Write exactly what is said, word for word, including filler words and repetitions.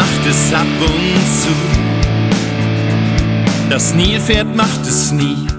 macht es ab und zu. Das Nilpferd macht es nie.